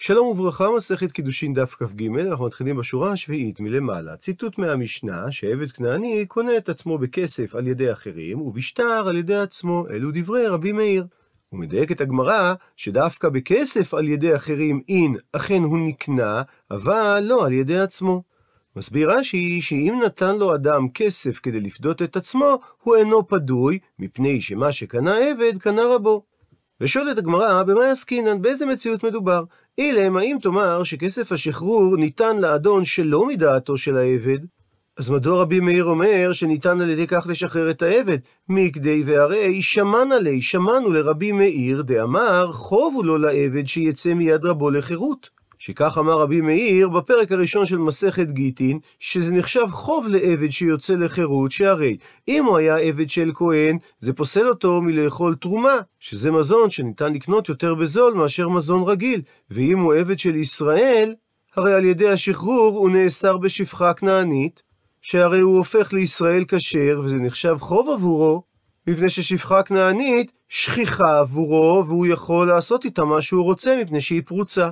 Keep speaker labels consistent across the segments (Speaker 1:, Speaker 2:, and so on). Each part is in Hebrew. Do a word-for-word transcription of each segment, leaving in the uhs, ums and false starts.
Speaker 1: שלום וברכה, מסכת קידושין דף כ"ג, אנחנו מתחילים בשורה השביעית מלמעלה. ציטוט מהמשנה שעבד כנעני קונה את עצמו בכסף על ידי אחרים ובשטר על ידי עצמו. אלו דברי רבי מאיר. הוא מדייק את הגמרא שדווקא בכסף על ידי אחרים אין אכן הוא נקנה, אבל לא על ידי עצמו. מסביר רש"י שאם נתן לו אדם כסף כדי לפדות את עצמו, הוא אינו פדוי, מפני שמה שקנה עבד קנה רבו. ושואלת הגמרא, במה עסקינן? באיזה מציאות מדובר? אילם, האם תאמר שכסף השחרור ניתן לאדון שלא מדעתו של העבד? אז מדוע רבי מאיר אומר שניתן על ידי כך לשחרר את העבד? מכדי והרי שמענה לי, שמענו לרבי מאיר דאמר חוב הוא לו לעבד שיצא מיד רבו לחירות. שכך אמר רבי מאיר בפרק הראשון של מסכת גיטין, שזה נחשב חוב לעבד שיוצא לחירות, שהרי אם הוא היה עבד של כהן, זה פוסל אותו מלאכול תרומה, שזה מזון שניתן לקנות יותר בזול מאשר מזון רגיל, ואם הוא עבד של ישראל, הרי על ידי השחרור הוא נאסר בשפחה כנענית, שהרי הוא הופך לישראל כשר, וזה נחשב חוב עבורו, מפני ששפחה כנענית שכיחה עבורו, והוא יכול לעשות איתה מה שהוא רוצה מפני שהיא פרוצה.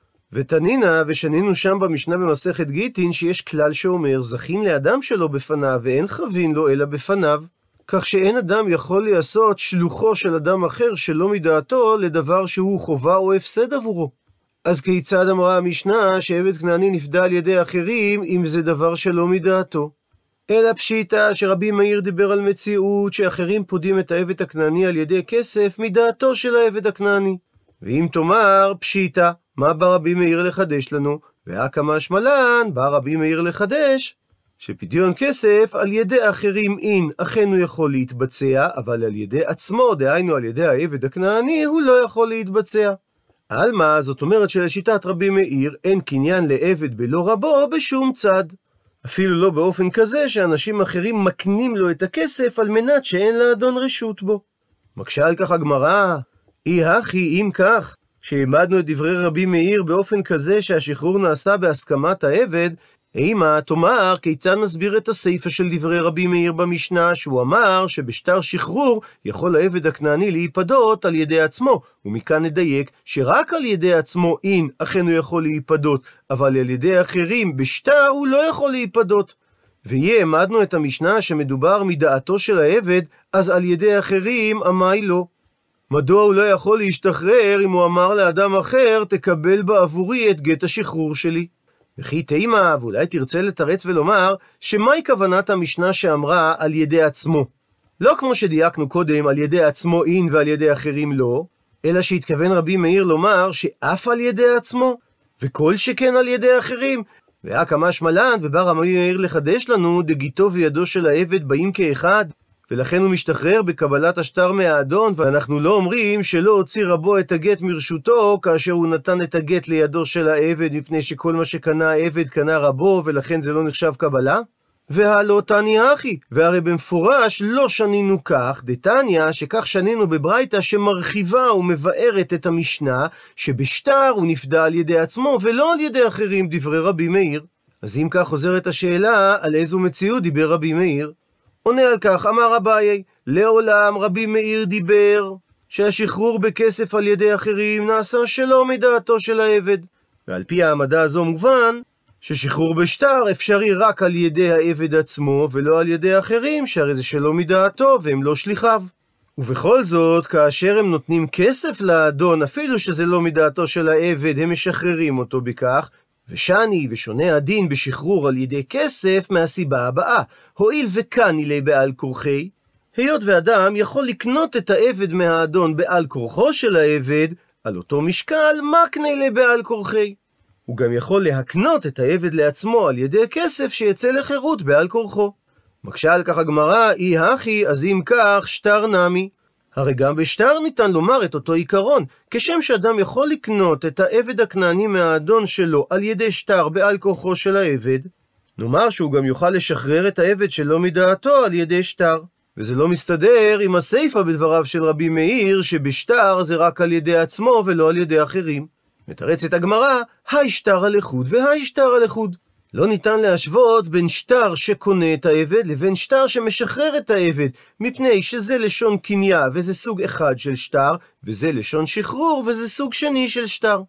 Speaker 1: ותנינה, ושנינו שם במשנה במסכת גיטין, שיש כלל שאומר, זכין לאדם שלו בפניו, ואין חבין לו אלא בפניו, כך שאין אדם יכול לעשות שלוחו של אדם אחר שלא מדעתו, לדבר שהוא חובה או הפסד עבורו. אז כיצד אמרה המשנה, שעבד כנעני נפדה על ידי אחרים, אם זה דבר שלא מדעתו? אלא פשיטה שרבי מאיר דיבר על מציאות, שאחרים פודים את העבד הכנעני על ידי כסף, מדעתו של העבד הכנעני. ואם תאמר פשיטה, מה בא רבי מאיר לחדש לנו? והקמה שמלן, בא רבי מאיר לחדש, שפדיון כסף על ידי אחרים אין, אכן הוא יכול להתבצע, אבל על ידי עצמו, דהיינו על ידי העבד הכנעני, הוא לא יכול להתבצע. על מה? זאת אומרת שלשיטת רבי מאיר, אין קניין לעבד בלא רבו בשום צד. אפילו לא באופן כזה שאנשים אחרים מקנים לו את הכסף על מנת שאין לאדון רשות בו. מקשה על כך הגמרא, אי הכי אם כך, שהעמדנו את דברי רבי מאיר באופן כזה שהשחרור נעשה בהסכמת העבד, אימה תאמר כיצד נסביר את הסיפא של דברי רבי מאיר במשנה, שהוא אמר שבשטר שחרור יכול העבד הכנעני להיפדות על ידי עצמו, ומכאן נדייק שרק על ידי עצמו אין אכן הוא יכול להיפדות, אבל על ידי אחרים בשטר הוא לא יכול להיפדות. ויהיה העמדנו את המשנה שמדובר מדעתו של העבד, אז על ידי אחרים אמי לא. מדוע הוא לא יכול להשתחרר אם הוא אמר לאדם אחר, תקבל בעבורי את גט השחרור שלי? וכי תימה, ואולי תרצה לתרץ ולומר, שמהי כוונת המשנה שאמרה על ידי עצמו? לא כמו שדייקנו קודם, על ידי עצמו אין ועל ידי אחרים לא, אלא שהתכוון רבי מאיר לומר שאף על ידי עצמו, וכל שכן על ידי אחרים. והקמה שמלן, ובא רבי מאיר לחדש לנו, דגיתו וידו של העבד באים כאחד, ולכן הוא משתחרר בקבלת השטר מהאדון, ואנחנו לא אומרים שלא הוציא רבו את הגט מרשותו, כאשר הוא נתן את הגט לידו של העבד, מפני שכל מה שקנה העבד קנה רבו, ולכן זה לא נחשב קבלה. והלא תניא אחי, והרי במפורש לא שנינו כך, דתניא שכך שנינו בברייתא שמרחיבה ומבארת את המשנה, שבשטר הוא נפדה על ידי עצמו, ולא על ידי אחרים, דברי רבי מאיר. אז אם כך חוזרת השאלה, על איזו מציאות דיבר רבי מאיר? עונה על כך, אמר אביי, לעולם רבי מאיר דיבר שהשחרור בכסף על ידי אחרים נעשה שלא מדעתו של העבד. ועל פי העמדה הזו מובן ששחרור בשטר אפשרי רק על ידי העבד עצמו ולא על ידי אחרים, שהרי זה שלא מדעתו והם לא שליחיו. ובכל זאת, כאשר הם נותנים כסף לאדון, אפילו שזה לא מדעתו של העבד, הם משחררים אותו בכך, ושני ושונה הדין בשחרור על ידי כסף מהסיבה הבאה, הואיל וקני לי בעל כורחי, היות ואדם יכול לקנות את העבד מהאדון בעל כורחו של העבד, על אותו משקל מקנה לי בעל כורחי. הוא גם יכול להקנות את העבד לעצמו על ידי כסף שיצא לחירות בעל כורחו. מקשה על כך הגמרא, אי הכי, אז אם כך שטר נמי. הרי גם בשטר ניתן לומר את אותו עיקרון, כשם שאדם יכול לקנות את העבד הכנעני מהאדון שלו על ידי שטר בעל כורחו של העבד, נאמר שהוא גם יוכל לשחרר את העבד שלא מדעתו על ידי שטר. וזה לא מסתדר עם הסיפא בדבריו של רבי מאיר, שבשטר זה רק על ידי עצמו ולא על ידי אחרים. מתרצת הגמרא, היי שטר הלכוד והי שטר הלכוד. לא ניתן להשוות בין שטר שקונה את העבד לבין שטר שמשחרר את העבד, מפני שזה לשון קניה וזה סוג אחד של שטר, וזה לשון שחרור וזה סוג שני של שטר.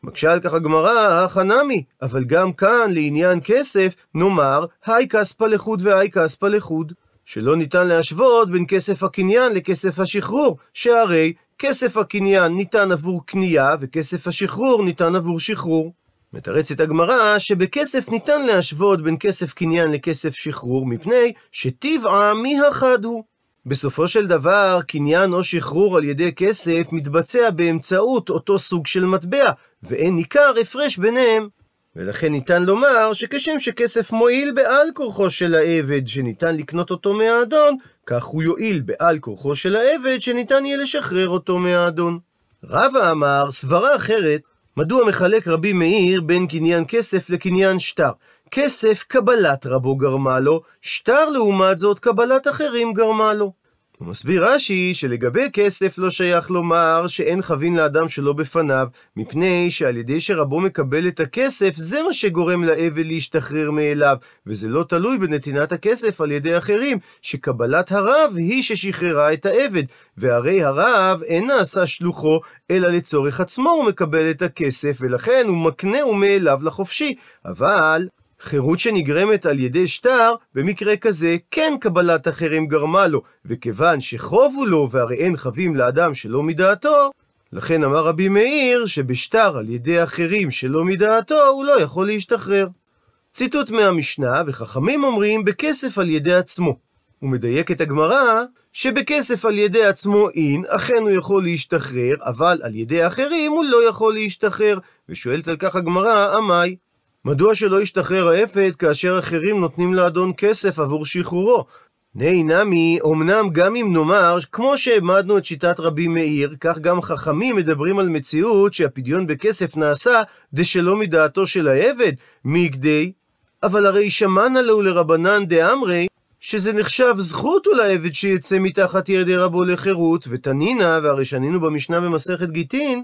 Speaker 1: מקשה על כך הגמרא, החנמי, אבל גם כאן לעניין כסף נאמר היי כספא לחוד והי כספא לחוד, שלא ניתן להשוות בין כסף הקניין לכסף השחרור, שהרי כסף הקניין ניתן עבור קנייה וכסף השחרור ניתן עבור שחרור. מתרצת הגמרא שבכסף ניתן להשוות בין כסף קניין לכסף שחרור מפני שטבעה מי החד הוא. בסופו של דבר, קניין או שחרור על ידי כסף מתבצע באמצעות אותו סוג של מטבע, ואין ניכר הפרש ביניהם. ולכן ניתן לומר שכשם שכסף מועיל בעל כורחו של העבד שניתן לקנות אותו מהאדון, כך הוא יועיל בעל כורחו של העבד שניתן יהיה לשחרר אותו מהאדון. רבא אמר סברה אחרת, מדוע מחלק רבי מאיר בין קניין כסף לקניין שטר? כסף קבלת רבו גרמה לו, שטר לעומת זאת קבלת אחרים גרמה לו. הוא מסביר רש"י שלגבי כסף לא שייך לומר שאין חבין לאדם שלא בפניו, מפני שעל ידי שרבו מקבל את הכסף זה מה שגורם לעבד להשתחרר מאליו, וזה לא תלוי בנתינת הכסף על ידי אחרים, שקבלת הרב היא ששחררה את העבד, והרי הרב אין נעשה שלוחו אלא לצורך עצמו הוא מקבל את הכסף, ולכן הוא מקנה ומאליו לחופשי. אבל חירות שנגרמת על ידי שטר, במקרה כזה כן קבלת אחרים גרמה לו, וכיוון שחובו לו והרי אין חבים לאדם שלא מדעתו, לכן אמר רבי מאיר שבשטר על ידי אחרים שלא מדעתו הוא לא יכול להשתחרר. ציטוט מהמשנה, וחכמים אומרים בכסף על ידי עצמו. הוא מדייק את הגמרא שבכסף על ידי עצמו אין, אכן הוא יכול להשתחרר, אבל על ידי אחרים הוא לא יכול להשתחרר. ושואלת על כך הגמרא, אמי, מדוע שלא ישתחרר העבד כאשר אחרים נותנים לאדון כסף עבור שחרורו? ני נמי, אמנם גם אם נאמר, כמו שהעמדנו את שיטת רבי מאיר, כך גם חכמים מדברים על מציאות שהפדיון בכסף נעשה דשלא מדעתו של העבד, מכדי, אבל הרי שמענה לו לרבנן דאמרי, שזה נחשב זכות הוא לעבד שיצא מתחת ידי רבו לחירות, ותנינה, והרי שנינו במשנה במסכת גיטין,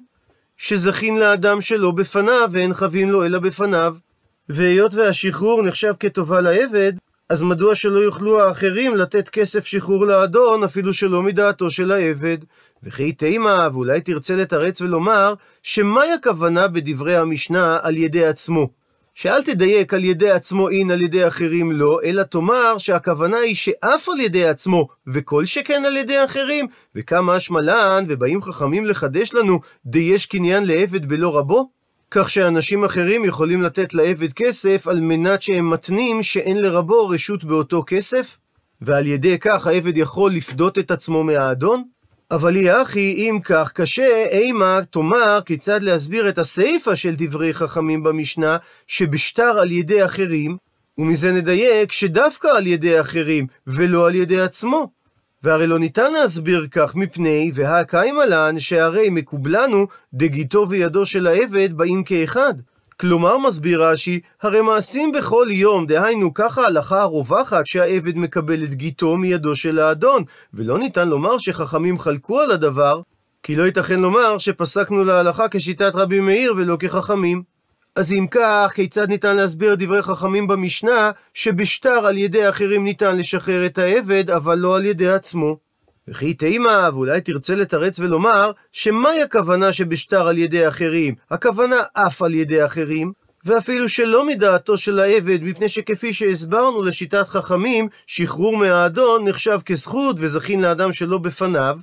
Speaker 1: שזכין לאדם שלא בפניו ואין חבים לו אלא בפניו. והיות והשחרור נחשב כטובה לעבד, אז מדוע שלא יוכלו האחרים לתת כסף שחרור לאדון אפילו שלא מדעתו של העבד? וכי תימה, ואולי תרצה לתרץ ולומר שמהי הכוונה בדברי המשנה על ידי עצמו? שאל תדייק על ידי עצמו אין על ידי אחרים לא, אלא תאמר שהכוונה היא שאף על ידי עצמו וכל שכן על ידי אחרים, וכמה השמלן ובאים חכמים לחדש לנו דיש קניין לעבד בלא רבו, כך שאנשים אחרים יכולים לתת לעבד כסף על מנת שהם מתנים שאין לרבו רשות באותו כסף, ועל ידי כך העבד יכול לפדות את עצמו מהאדון. אבל היא אחי, אם כך קשה, אימה תאמר כיצד להסביר את הסיפה של דברי חכמים במשנה, שבשטר על ידי אחרים, ומזה נדייק שדווקא על ידי אחרים, ולא על ידי עצמו. והרי לא ניתן להסביר כך מפני, והקיימה לן, שהרי מקובלנו דגיתו וידו של העבד באים כאחד. כלומר מסביר רש"י, הרי מעשים בכל יום, דהיינו ככה ההלכה הרווחת שהעבד מקבל את גיתו מידו של האדון, ולא ניתן לומר שחכמים חלקו על הדבר, כי לא ייתכן לומר שפסקנו להלכה כשיטת רבי מאיר ולא כחכמים. אז אם כך, כיצד ניתן להסביר דברי חכמים במשנה, שבשטר על ידי אחרים ניתן לשחרר את העבד, אבל לא על ידי עצמו? וכי תימה, ואולי תרצה לתרץ ולומר, שמהי הכוונה שבשטר על ידי אחרים? הכוונה אף על ידי אחרים, ואפילו שלא מדעתו של העבד, מפני שכפי שהסברנו לשיטת חכמים, שחרור מהאדון נחשב כזכות וזכין לאדם שלא בפניו.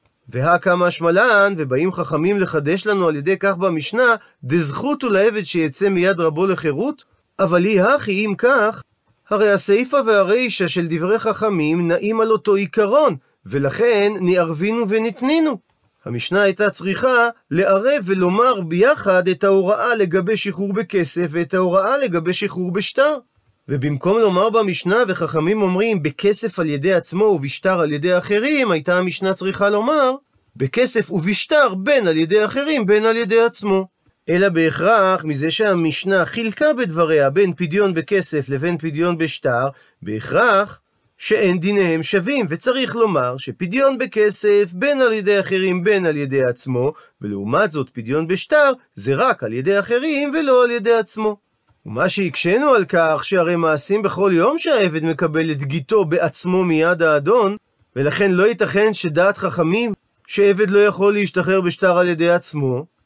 Speaker 1: והקמה השמלן, ובאים חכמים לחדש לנו על ידי כך במשנה, דזכות הוא לעבד שיצא מיד רבו לחירות? אבל היא הכי, אם כך, הרי הסיפה והרישה של דברי חכמים נעים על אותו עיקרון, ולכן נערבינו ונתנינו. המשנה הייתה צריכה לערב ולומר ביחד את ההוראה לגבי שחרור בכסף ואת ההוראה לגבי שחרור בשטר. ובמקום לומר במשנה וחכמים אומרים בכסף על ידי עצמו ובשטר על ידי אחרים, הייתה המשנה צריכה לומר בכסף ובשטר בין על ידי אחרים בין על ידי עצמו. אלא בהכרח מזה שהמשנה חילקה בדבריה בין פדיון בכסף לבין פדיון בשטר, בהכרח שאין דיניהם שווים, וצריך לומר שפדיון בכסף בין על ידי אחרים בין על ידי עצמו, ולעומת זאת פדיון בשטר זה רק על ידי אחרים ולא על ידי עצמו. ומה שהקשנו על כך שהרי מעשים בכל יום שהעבד מקבל את גיתו בעצמו מיד האדון, ולכן לא ייתכן שדעת חכמים שעבד לא יכול להשתחרר בשטר על ידי עצמו,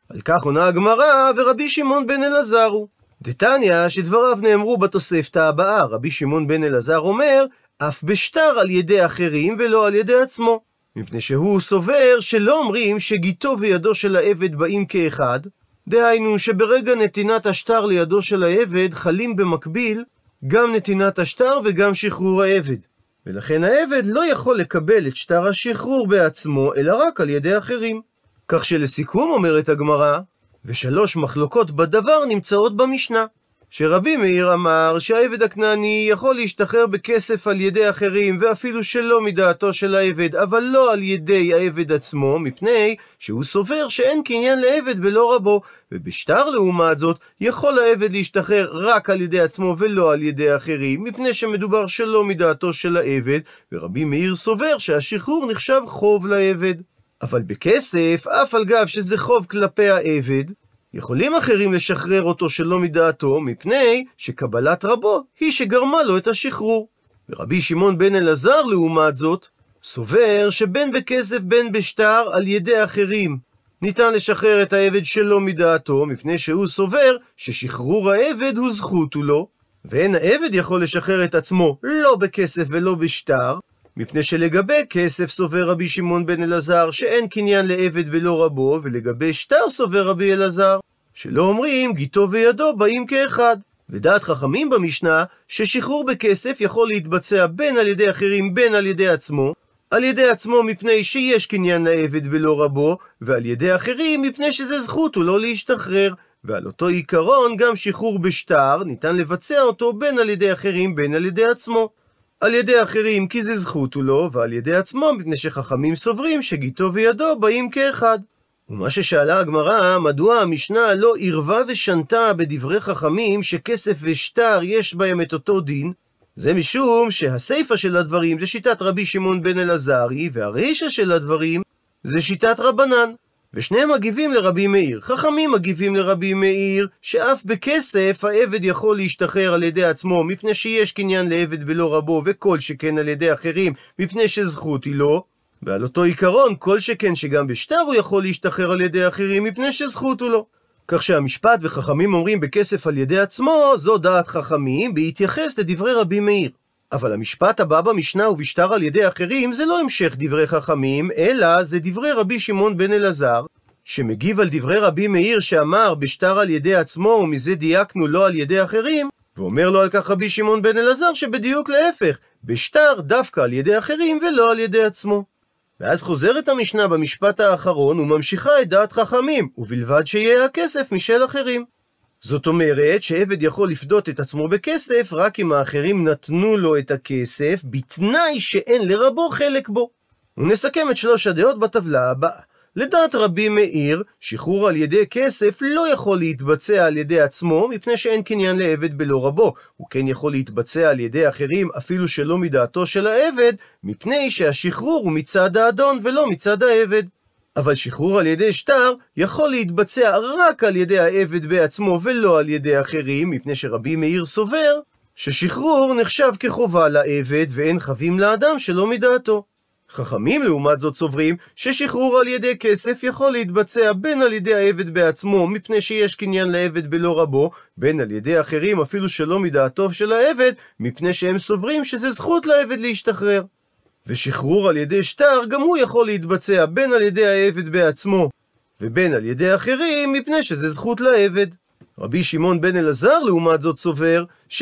Speaker 1: על כך עונה הגמרא, ורבי שמעון בן אלעזר הוא. דתניא, שדבריו נאמרו בתוספתא הבאה, רבי שמעון בן אלעזר אומר, אף בשטר על ידי אחרים ולא על ידי עצמו. מפני שהוא סובר שלא אומרים שגיטו וידו של העבד באים כאחד, דהיינו שברגע נתינת השטר לידו של העבד חלים במקביל גם נתינת השטר וגם שחרור העבד. ולכן העבד לא יכול לקבל את שטר השחרור בעצמו, אלא רק על ידי אחרים. כך שלסיכום אומרת הגמרא, ושלוש מחלוקות בדבר נמצאות במשנה. שרבי מאיר אמר שהעבד הכנעני יכול להשתחרר בכסף על ידי אחרים, ואפילו שלא מדעתו של העבד, אבל לא על ידי העבד עצמו, מפני שהוא סובר שאין קניין לעבד בלא רבו. ובשטר לעומת זאת, יכול העבד להשתחרר רק על ידי עצמו ולא על ידי אחרים, מפני שמדובר שלא מדעתו של העבד, ורבי מאיר סובר שהשחרור נחשב חוב לעבד. אבל בכסף, אף על גב שזה חוב כלפי העבד, יכולים אחרים לשחרר אותו שלא מדעתו, מפני שקבלת רבו היא שגרמה לו את השחרור. ורבי שמעון בן אלעזר לעומת זאת, סובר שבין בכסף בין בשטר על ידי אחרים ניתן לשחרר את העבד שלא מדעתו, מפני שהוא סובר ששחרור העבד הוא זכות הוא לו, ואין העבד יכול לשחרר את עצמו לא בכסף ולא בשטר, מפני שלגבי כסף סובר רבי שמעון בן אלעזר שאין קניין לעבד בלא רבו, ולגבי שטר סובר רבי אלעזר שלא אומרים גיטו וידו באים כאחד. ודעת חכמים במשנה ששחרור בכסף יכול להתבצע בין על ידי אחרים בין על ידי עצמו, על ידי עצמו מפני שיש קניין לעבד בלא רבו, ועל ידי אחרים מפני שזה זכות הוא לא להשתחרר. ועל אותו עיקרון גם שחרור בשטר ניתן לבצע אותו בין על ידי אחרים בין על ידי עצמו. על ידי אחרים כי זה זכות הוא לו, ועל ידי עצמו מפני שחכמים סוברים שגיטו וידו באים כאחד. ומה ששאלה הגמרא, מדוע המשנה לא ערבה ושנתה בדברי חכמים שכסף ושטר יש בהם את אותו דין? זה משום שהסיפה של הדברים זה שיטת רבי שמעון בן אלעזרי, והרישה של הדברים זה שיטת רבנן. ושניהם מגיבים לרבי מאיר. חכמים מגיבים לרבי מאיר שאף בכסף העבד יכול להשתחרר על ידי עצמו מפני שיש קניין לעבד בלא רבו, וכל שכן על ידי אחרים מפני שזכות היא לו, ועל אותו עיקרון כל שכן שגם בשטר הוא יכול להשתחרר על ידי אחרים מפני שזכות הוא לו. כך שהמשפט וחכמים אומרים בכסף על ידי עצמו זו דעת חכמים בהתייחס לדברי רבי מאיר. אבל המשפט הבא במשנה ובשטר על ידי אחרים זה לא המשך דברי חכמים, אלא זה דברי רבי שמעון בן אלעזר, שמגיב על דברי רבי מאיר שאמר בשטר על ידי עצמו ומזה דייקנו לא על ידי אחרים, ואומר לו על כך רבי שמעון בן אלעזר שבדיוק להפך, בשטר דווקא על ידי אחרים ולא על ידי עצמו. ואז חוזרת המשנה במשפט האחרון וממשיכה את דעת חכמים, ובלבד שיהיה הכסף משל אחרים. זאת אומרת שעבד יכול לפדות את עצמו בכסף רק אם האחרים נתנו לו את הכסף בתנאי שאין לרבו חלק בו. ונסכם את שלוש הדעות בטבלה הבאה. לדעת רבי מאיר, שחרור על ידי כסף לא יכול להתבצע על ידי עצמו מפני שאין קניין לעבד בלא רבו. הוא כן יכול להתבצע על ידי אחרים אפילו שלא מדעתו של העבד, מפני שהשחרור הוא מצד האדון ולא מצד העבד. אבל שחרור על ידי שטר יכול להתבצע רק על ידי העבד בעצמו ולא על ידי אחרים, מפני שרבי מאיר סובר ששחרור נחשב כחובה לעבד ואין חבים לאדם שלא מדעתו. חכמים לעומת זאת סוברים ששחרור על ידי כסף יכול להתבצע בין על ידי העבד בעצמו מפני שיש קניין לעבד בלא רבו, בין על ידי אחרים אפילו שלא מדעתו של העבד מפני שהם סוברים שזה זכות לעבד להשתחרר. ושחרור על ידי שטר גם הוא יכול להתבצע בין על ידי העבד בעצמו ובין על ידי אחרים מפני שזה זכות לעבד. רבי שמעון בן אלעזר לעומת זאת סובר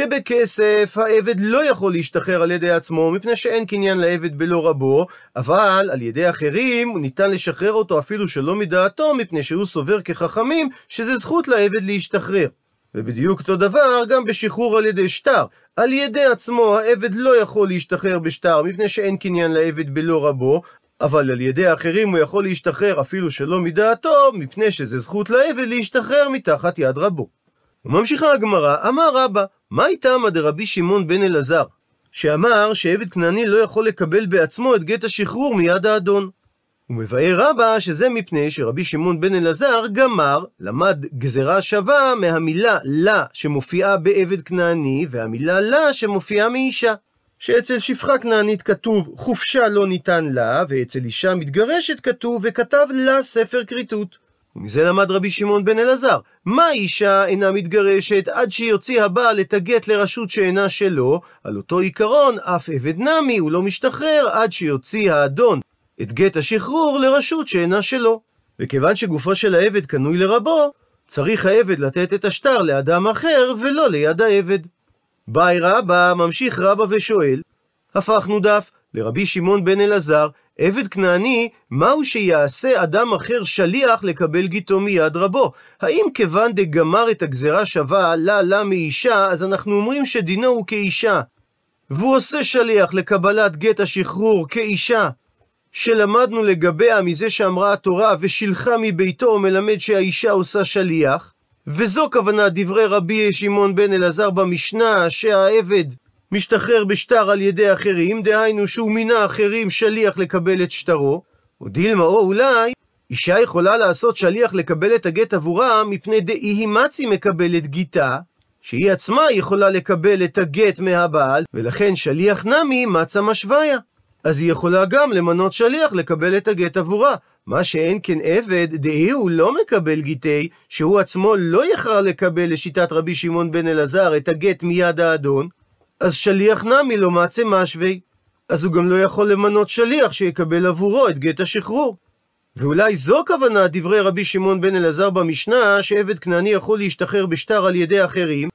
Speaker 1: שבכסף העבד לא יכול להשתחרר על ידי עצמו מפני שאין קניין לעבד בלא רבו, אבל על ידי אחרים ניתן לשחרר אותו אפילו שלא מדעתו מפני שהוא סובר כחכמים שזה זכות לעבד להשתחרר. ובדיוק אותו דבר גם בשחרור על ידי שטר. על ידי עצמו העבד לא יכול להשתחרר בשטר מפני שאין קניין לעבד בלא רבו, אבל על ידי האחרים הוא יכול להשתחרר אפילו שלא מדעתו מפני שזה זכות לעבד להשתחרר מתחת יד רבו. וממשיכה הגמרא, אמר רבא, מה איתמא דרבי שמעון בן אלעזר, שאמר שעבד כנעני לא יכול לקבל בעצמו את גט השחרור מיד האדון. הוא מבאר רבא שזה מפני שרבי שמעון בן אלעזר גמר, למד גזרה שווה מהמילה לה שמופיעה בעבד כנעני והמילה לה שמופיעה מאישה. שאצל שפחה כנענית כתוב חופשה לא ניתן לה, ואצל אישה מתגרשת כתוב וכתב לה ספר כריתות. ומזה למד רבי שמעון בן אלעזר, מה אישה אינה מתגרשת עד שיוציא הבעל את הגט לרשות שאינה שלו? על אותו עיקרון, אף עבד נמי הוא לא משתחרר עד שיוציא האדון את גט השחרור לרשות שאינה שלו. וכיוון שגופו של העבד קנוי לרבו, צריך העבד לתת את השטר לאדם אחר ולא ליד העבד. באי רבא, ממשיך רבא ושואל, הפכנו דף לרבי שמעון בן אלעזר, עבד כנעני, מהו שיעשה אדם אחר שליח לקבל גיתו מיד רבו? האם כיוון דגמר את הגזרה שווה לה לה מאישה, אז אנחנו אומרים שדינו הוא כאישה, והוא עושה שליח לקבלת גט השחרור כאישה, שלמדנו לגביה מזה שאמרה התורה ושילחה מביתו, מלמד שהאישה עושה שליח, וזו כוונה דברי רבי שמעון בן אלעזר במשנה, שהעבד משתחרר בשטר על ידי אחרים, דהיינו שהוא מינה אחרים שליח לקבל את שטרו. או דילמה, או אולי אישה יכולה לעשות שליח לקבל את הגט עבורה מפני דאי מצי מקבלת גיתה, שהיא עצמה יכולה לקבל את הגט מהבעל, ולכן שליח נמי מצה משוויה, אז היא יכולה גם למנות שליח לקבל את הגט עבורה. מה שאין כן עבד, דהי הוא לא מקבל גיטי, שהוא עצמו לא יחר לקבל לשיטת רבי שמעון בן אלעזר את הגט מיד האדון, אז שליח נמי לא מצה משווה, אז הוא גם לא יכול למנות שליח שיקבל עבורו את גט השחרור. ואולי זו כוונה דברי רבי שמעון בן אלעזר במשנה, שעבד כנעני יכול להשתחרר בשטר על ידי אחרים,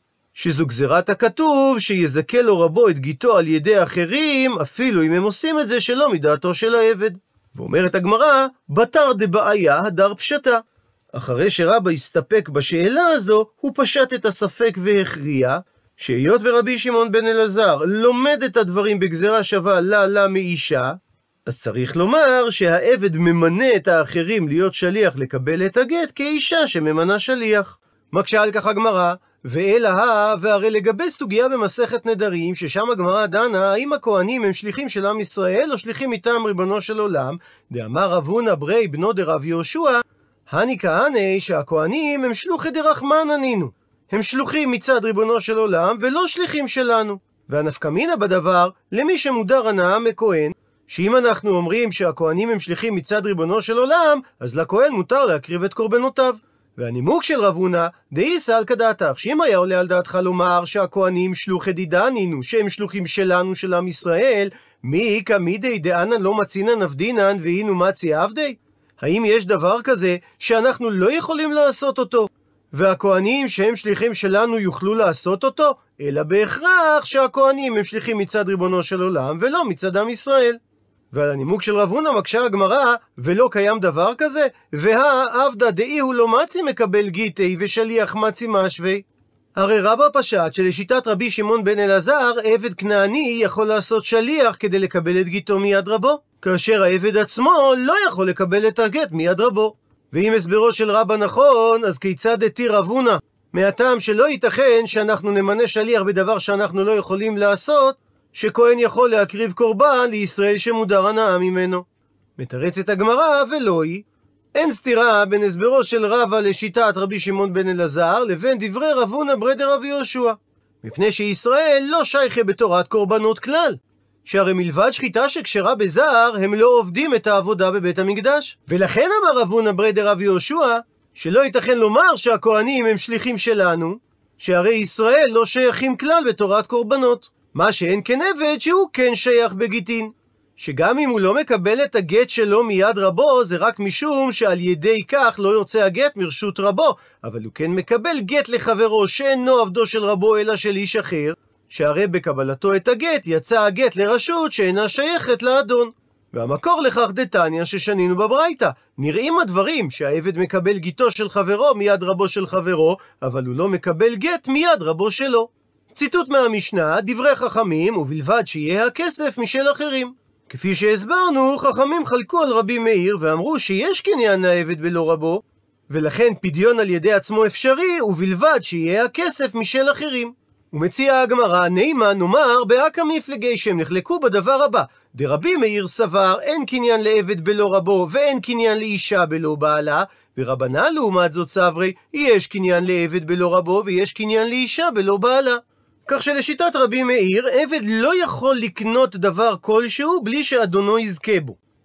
Speaker 1: שזו גזירת הכתוב שיזכה לו רבו את גיתו על ידי אחרים, אפילו אם הם עושים את זה שלא מדעתו של העבד. ואומרת הגמרא, בתר דבעיה הדר פשטה. אחרי שרבא הסתפק בשאלה הזו, הוא פשט את הספק והכריע, שהיות ורבי שמעון בן אלעזר לומד את הדברים בגזרה שווה לה לה מאישה, אז צריך לומר שהעבד ממנה את האחרים להיות שליח לקבל את הגט כאישה שממנה שליח. מקשה על כך הגמרא, ואלא הא, והרי לגבי סוגיה במסכת נדרים, ששם הגמרא דנה האם הכהנים הם שליחים של עם ישראל או שליחים מטעם ריבונו של עולם, דאמר רב הונא ברי בנו דרב יהושע, הני כהני שהכהנים הם שלוחי דרחמנא נינו, הם שלוחים מצד ריבונו של עולם ולא שליחים שלנו. והנפקא מינה בדבר, למי שמודר הנאה מכהן, שאם אנחנו אומרים שהכהנים הם שליחים מצד ריבונו של עולם, אז לכהן מותר להקריב את קורבנותיו. והנימוק של רב הונא, דאיסא על כדעתך, שאם היה עולה על דעתך לומר שהכהנים שלוחי דידנינו, שהם שלוחים שלנו של עם ישראל, מי כמידי דאנן לא מצינן נפדינן ואינו מצי עבדי? האם יש דבר כזה שאנחנו לא יכולים לעשות אותו, והכהנים שהם שליחים שלנו יוכלו לעשות אותו? אלא בהכרח שהכהנים הם שליחים מצד ריבונו של עולם ולא מצד עם ישראל. ועל הנימוק של רב הונא מקשה הגמרא, ולא קיים דבר כזה, והא עבדא דאי הוא לא מצי מקבל גיטי ושליח מצי משווה. הרי רבא פשט שלשיטת רבי שמעון בן אלעזר, עבד כנעני יכול לעשות שליח כדי לקבל את גיטו מיד רבו, כאשר העבד עצמו לא יכול לקבל את הגט מיד רבו. ואם הסברו של רבא נכון, אז כיצד התיר רב הונא? מהטעם שלא ייתכן שאנחנו נמנה שליח בדבר שאנחנו לא יכולים לעשות, שכהן יכול להקריב קורבן לישראל שמודר הנאה ממנו. מתרצת הגמרא ולא היא, אין סתירה בין הסברו של רבא לשיטת רבי שמעון בן אלעזר לבין דברי רב הונא ברי דרב יהושע, מפני שישראל לא שייכה בתורת קורבנות כלל, שהרי מלבד שחיטה שקשרה בזר הם לא עובדים את העבודה בבית המקדש. ולכן אמר רב הונא ברי דרב יהושע שלא ייתכן לומר שהכהנים הם שליחים שלנו, שהרי ישראל לא שייכים כלל בתורת קורבנות. מה שאין כן עבד שהוא כן שייך בגיטין, שגם אם הוא לא מקבל את הגט שלו מיד רבו, זה רק משום שעל ידי כך לא יוצא הגט מרשות רבו, אבל הוא כן מקבל גט לחברו שאינו עבדו של רבו אלא של איש אחר, שהרי בקבלתו את הגט יצא הגט לרשות שאינה שייכת לאדון. והמקור לכך דתניא ששנינו בברייתא, נראים הדברים שהעבד מקבל גיטו של חברו מיד רבו של חברו, אבל הוא לא מקבל גט מיד רבו שלו. ציטוט מהמשנה, דברי חכמים, ובלבד שיהיה הכסף משל אחרים. כפי שהסברנו, חכמים חלקו על רבי מאיר ואמרו שיש קניין לעבד בלא רבו, ולכן פדיון על ידי עצמו אפשרי, ובלבד שיהיה הכסף משל אחרים. ומציעה הגמרא, נעימה נאמר באקא מפלגי שהם נחלקו בדבר הבא, דרבי מאיר סבר אין קניין לעבד בלא רבו ואין קניין לאישה בלא בעלה, ורבנן לעומת זאת סברי יש קניין לעבד בלא רבו ויש קניין לאישה בלא בעלה. כך שלשיטת רבי מאיר, עבד לא יכול לקנות דבר כלשהו בלי שאדונו יזכה בו.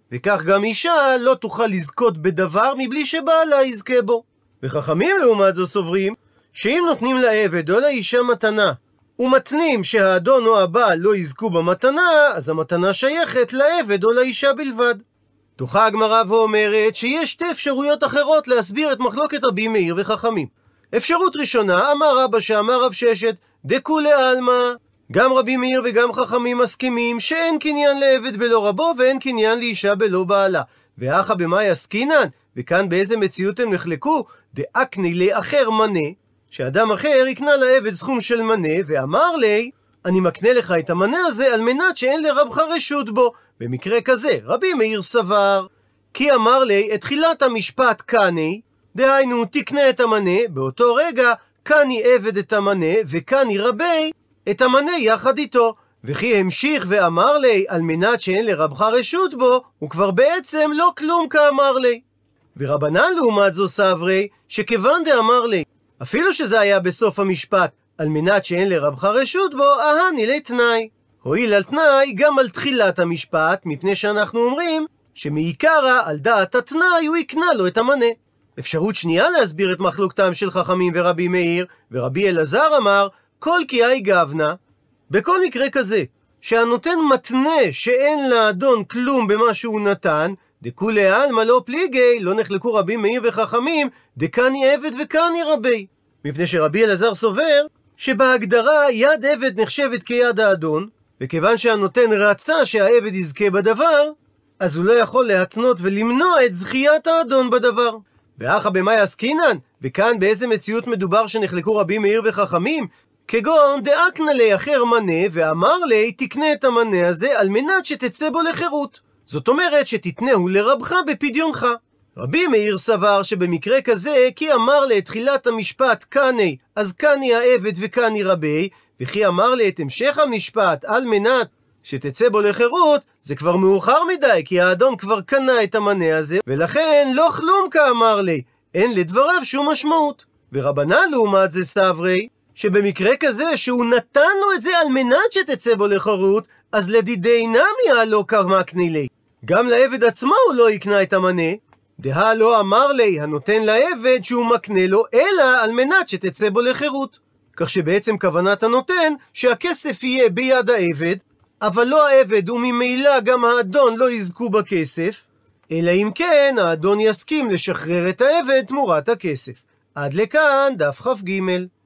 Speaker 1: וכך גם אישה לא תוכל לזכות בדבר מבלי שבעלה יזכה בו. וחכמים לעומת זו סוברים שאם נותנים לעבד או לאישה מתנה ומתנים שהאדון או הבעל לא יזכו במתנה, אז המתנה שייכת לעבד או לאישה בלבד. דוחה הגמרא ואומרת שיש שתי אפשרויות אחרות להסביר את מחלוקת רבי מאיר וחכמים. אפשרות ראשונה, אמר רבא שאמר רב ששת, דכולי עלמא, גם רבי מאיר וגם חכמים מסכימים שאין קניין לעבד בלא רבו ואין קניין לאישה בלא בעלה. ואחא במאי עסקינן, וכאן באיזה מציאות הם נחלקו? דאקני לאחר מנה, שאדם אחר יקנה לעבד סכום של מנה, ואמר לי, אני מקנה לך את המנה הזה על מנת שאין לרבך רשות בו. במקרה כזה, רבי מאיר סבר, כי אמר לי, את תחילת המשפט קני, דהיינו תקנה את המנה, באותו רגע קני עבד את המנה, וקני רבי את המנה יחד איתו. וכי המשיך ואמר לי, על מנת שאין לרבך רשות בו, הוא כבר בעצם לא כלום כאמר לי. ורבנן לעומת זו סברי, שכיוון דאמר לי, אפילו שזה היה בסוף המשפט, על מנת שאין לרבך רשות בו, אהני לתנאי. הועיל על תנאי גם על תחילת המשפט, מפני שאנחנו אומרים שמעיקרא על דעת התנאי הוא יקנה לו את המנה. אפשרות שנייה להסביר את מחלוקתם של חכמים ורבי מאיר, ורבי אלעזר אמר, כל כי אי גבנה, בכל מקרה כזה, שהנותן מתנה שאין לאדון כלום במה שהוא נתן, דכולי עלמא לא פליגי, לא נחלקו רבי מאיר וחכמים, דקני עבד וקני רבי. מפני שרבי אלעזר סובר שבהגדרה יד עבד נחשבת כיד האדון, וכיוון שהנותן רצה שהעבד יזכה בדבר, אז הוא לא יכול להתנות ולמנוע את זכיית האדון בדבר. ואחא במאי עסקינן, וכאן באיזה מציאות מדובר שנחלקו רבי מאיר וחכמים? כגון דאקנה לי אחר מנה, ואמר לי תקנה את המנה הזה על מנת שתצא בו לחירות. זאת אומרת שתתנהו לרבך בפדיונך. רבי מאיר סבר שבמקרה כזה, כי אמר לי את תחילת המשפט קני, אז קני העבד וקני רבי, וכי אמר לי את המשך המשפט על מנת שתצא בו לחירות, זה כבר מאוחר מדי, כי האדון כבר קנה את המנה הזה, ולכן לא כלום כאמר לי, אין לדבריו שום משמעות. ורבנן לעומת זה סברי, שבמקרה כזה שהוא נתן לו את זה על מנת שתצא בו לחירות, אז לדידי נמי הלא קמקני לי. גם לעבד עצמו הוא לא יקנה את המנה, דה לא אמר לי הנותן לעבד שהוא מקנה לו, אלא על מנת שתצא בו לחירות. כך שבעצם כוונת הנותן שהכסף יהיה ביד העבד, אבל לא העבד וממילא גם האדון לא יזכו בכסף, אלא אם כן האדון יסכים לשחרר את העבד תמורת הכסף. עד לכאן דף כ"ג.